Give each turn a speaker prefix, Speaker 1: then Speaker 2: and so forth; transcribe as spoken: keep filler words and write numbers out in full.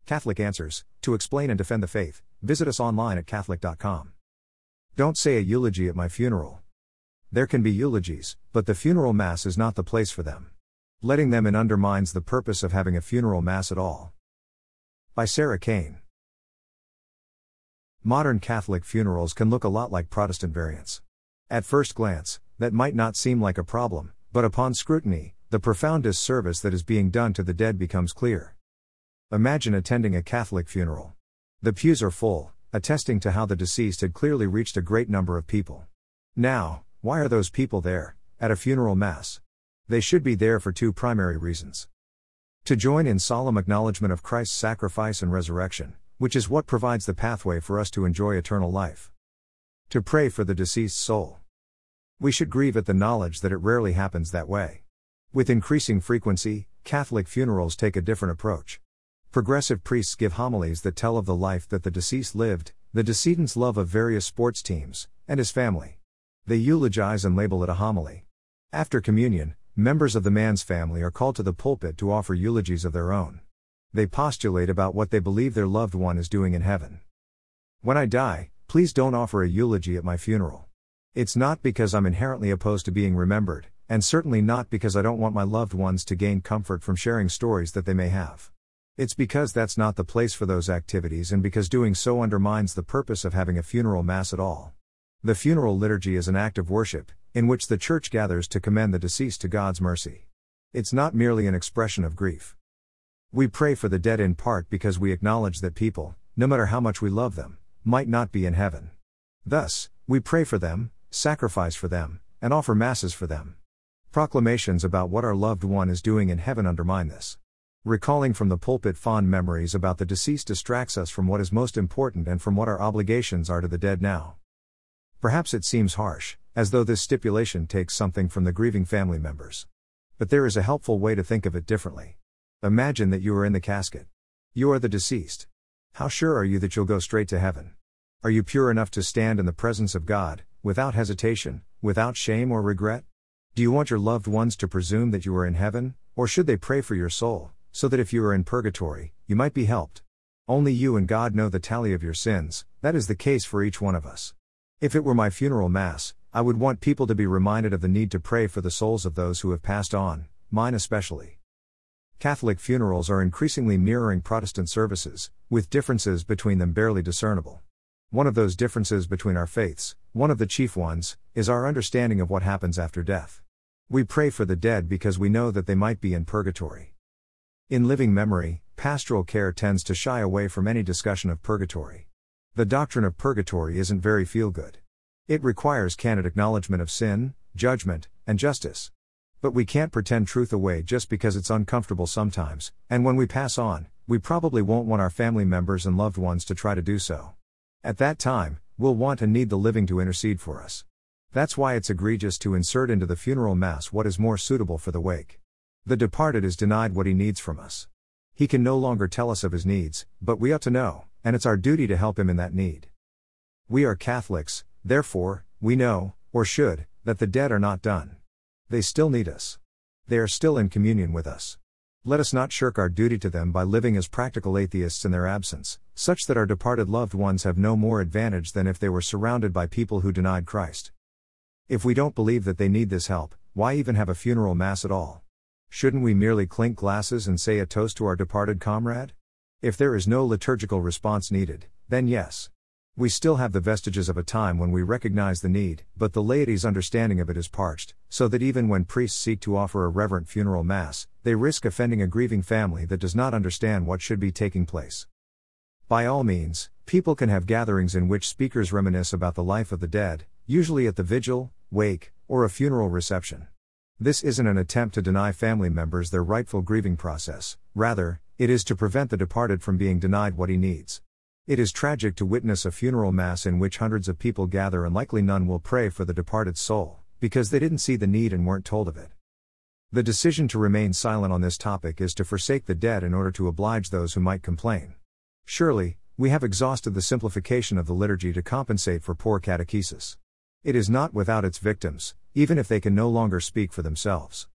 Speaker 1: Catholic Answers. To explain and defend the faith, visit us online at catholic dot com. Don't say a eulogy at my funeral. There can be eulogies, but the funeral mass is not the place for them. Letting them in undermines the purpose of having a funeral mass at all. By Sarah Kane. Modern Catholic funerals can look a lot like Protestant variants. At first glance, that might not seem like a problem, but upon scrutiny, the profound disservice that is being done to the dead becomes clear. Imagine attending a Catholic funeral. The pews are full, attesting to how the deceased had clearly reached a great number of people. Now, why are those people there, at a funeral mass? They should be there for two primary reasons. To join in solemn acknowledgement of Christ's sacrifice and resurrection, which is what provides the pathway for us to enjoy eternal life. To pray for the deceased soul. We should grieve at the knowledge that it rarely happens that way. With increasing frequency, Catholic funerals take a different approach. Progressive priests give homilies that tell of the life that the deceased lived, the decedent's love of various sports teams, and his family. They eulogize and label it a homily. After communion, members of the man's family are called to the pulpit to offer eulogies of their own. They postulate about what they believe their loved one is doing in heaven. When I die, please don't offer a eulogy at my funeral. It's not because I'm inherently opposed to being remembered, and certainly not because I don't want my loved ones to gain comfort from sharing stories that they may have. It's because that's not the place for those activities, and because doing so undermines the purpose of having a funeral mass at all. The funeral liturgy is an act of worship, in which the Church gathers to commend the deceased to God's mercy. It's not merely an expression of grief. We pray for the dead in part because we acknowledge that people, no matter how much we love them, might not be in heaven. Thus, we pray for them, sacrifice for them, and offer masses for them. Proclamations about what our loved one is doing in heaven undermine this. Recalling from the pulpit fond memories about the deceased distracts us from what is most important and from what our obligations are to the dead now. Perhaps it seems harsh, as though this stipulation takes something from the grieving family members. But there is a helpful way to think of it differently. Imagine that you are in the casket. You are the deceased. How sure are you that you'll go straight to heaven? Are you pure enough to stand in the presence of God, without hesitation, without shame or regret? Do you want your loved ones to presume that you are in heaven, or should they pray for your soul, so that if you are in purgatory, you might be helped? Only you and God know the tally of your sins. That is the case for each one of us. If it were my funeral mass, I would want people to be reminded of the need to pray for the souls of those who have passed on, mine especially. Catholic funerals are increasingly mirroring Protestant services, with differences between them barely discernible. One of those differences between our faiths, one of the chief ones, is our understanding of what happens after death. We pray for the dead because we know that they might be in purgatory. In living memory, pastoral care tends to shy away from any discussion of purgatory. The doctrine of purgatory isn't very feel-good. It requires candid acknowledgement of sin, judgment, and justice. But we can't pretend truth away just because it's uncomfortable sometimes, and when we pass on, we probably won't want our family members and loved ones to try to do so. At that time, we'll want and need the living to intercede for us. That's why it's egregious to insert into the funeral mass what is more suitable for the wake. The departed is denied what he needs from us. He can no longer tell us of his needs, but we ought to know, and it's our duty to help him in that need. We are Catholics, therefore, we know, or should, that the dead are not done. They still need us. They are still in communion with us. Let us not shirk our duty to them by living as practical atheists in their absence, such that our departed loved ones have no more advantage than if they were surrounded by people who denied Christ. If we don't believe that they need this help, why even have a funeral mass at all? Shouldn't we merely clink glasses and say a toast to our departed comrade? If there is no liturgical response needed, then yes. We still have the vestiges of a time when we recognize the need, but the laity's understanding of it is parched, so that even when priests seek to offer a reverent funeral mass, they risk offending a grieving family that does not understand what should be taking place. By all means, people can have gatherings in which speakers reminisce about the life of the dead, usually at the vigil, wake, or a funeral reception. This isn't an attempt to deny family members their rightful grieving process, rather, it is to prevent the departed from being denied what he needs. It is tragic to witness a funeral mass in which hundreds of people gather and likely none will pray for the departed soul, because they didn't see the need and weren't told of it. The decision to remain silent on this topic is to forsake the dead in order to oblige those who might complain. Surely, we have exhausted the simplification of the liturgy to compensate for poor catechesis. It is not without its victims, even if they can no longer speak for themselves.